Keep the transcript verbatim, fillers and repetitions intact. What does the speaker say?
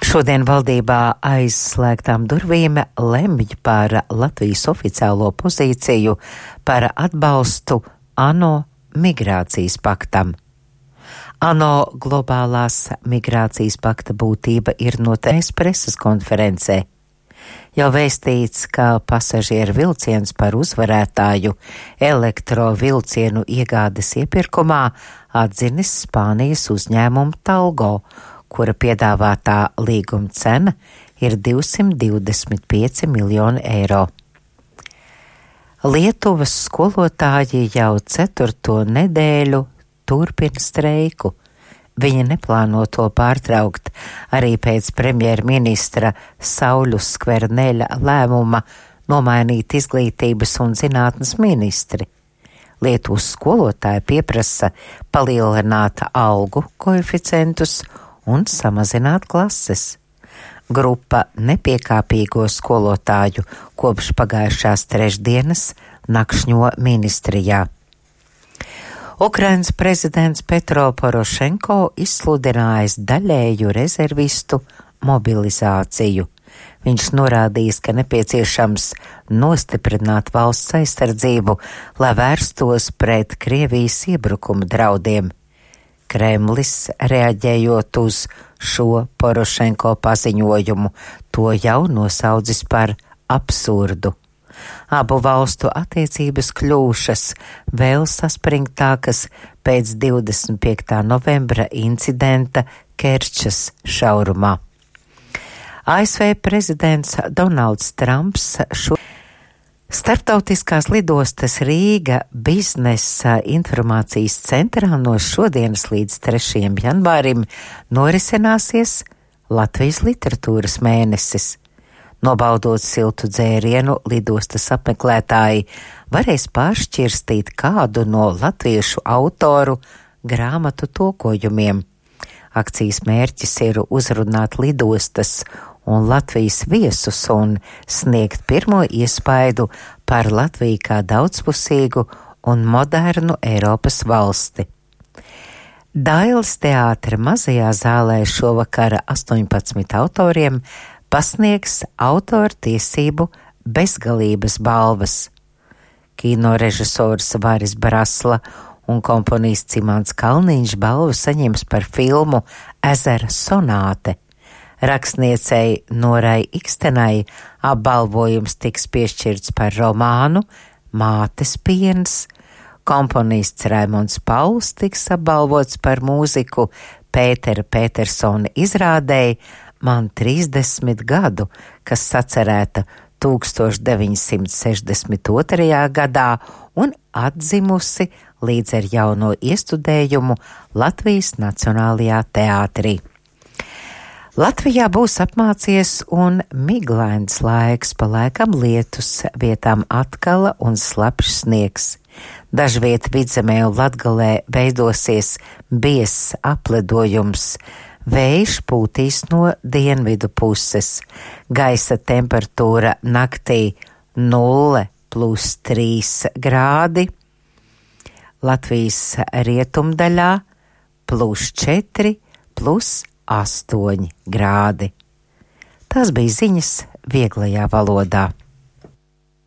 Šodien valdībā aizslēgtām durvīm lemj par Latvijas oficiālo pozīciju par atbalstu ANO migrācijas paktam. ANO globālās migrācijas pakta būtība ir noteikts preses konferencē. Jau vēstīts, ka pasažieru vilciens par uzvarētāju elektrovilcienu iegādes iepirkumā atzinis Spānijas uzņēmumu Talgo, kura piedāvātā līguma cena ir divsimt divdesmit pieci miljoni eiro. Lietuvas skolotāji jau ceturto nedēļu turpina streiku. Viņi neplāno to pārtraukt arī pēc premjerministra Sauļus Skverneļa lēmuma nomainīt izglītības un zinātnes ministri. Lietuvas skolotāji pieprasa palielināt algu koeficientus un samazināt klases. Grupa nepiekāpīgo skolotāju kopš pagājušās trešdienas nakšņo ministrijā. Ukrainas prezidents Petro Porošenko izsludinājis daļēju rezervistu mobilizāciju. Viņš norādījis, ka nepieciešams nostiprināt valsts aizsardzību, lai vērstos pret Krievijas iebrukuma draudiem. Kremlis, reaģējot uz šo Porošenko paziņojumu, to jau nosaudzis par absurdu. Abu valstu attiecības kļūšas vēl saspringtākas pēc divdesmit piektā novembra incidenta Kerčas šaurumā. A S V prezidents Donalds Trumps šo Starptautiskās lidostas Rīga biznesa informācijas centrā no šodienas līdz trešajam janvārim norisināsies Latvijas literatūras mēnesis. Nobaudot siltu dzērienu, lidostas apmeklētāji varēs pāršķirstīt kādu no latviešu autoru grāmatu tulkojumiem. Akcijas mērķis ir uzrunāt lidostas un Latvijas viesus un sniegt pirmo iespaidu par Latviju kā daudzpusīgu un modernu Eiropas valsti. Dailes teātra mazajā zālē šovakar astoņpadsmit autoriem pasniegs autortiesību bezgalības balvas. Kinorežisors Varis Brasla un komponists Imants Kalniņš balvu saņems par filmu Ezera sonāte. Rakstniecei Norai Ikstenai apbalvojums tiks piešķirts par romānu Mātes piens. Komponists Raimonds Pauls tiks apbalvots par mūziku Pētera Petersona izrādēji Man trīsdesmit gadu, kas sacerēta tūkstoš deviņsimt sešdesmit otrajā gadā un atzimusi līdz ar jauno iestudējumu Latvijas Nacionālajā teātrī. Latvijā būs apmācies un miglains laiks, pa laikam lietus, vietām atkala un slapjš sniegs. Dažviet Vidzemē un Latgalē veidosies biezs apledojums. Vējš pūtīs no dienvidu puses. Gaisa temperatūra naktī nulle plus trīs grādi. Latvijas rietumdaļā plus četri plus astoņi grādi. Tas bija ziņas vieglajā valodā.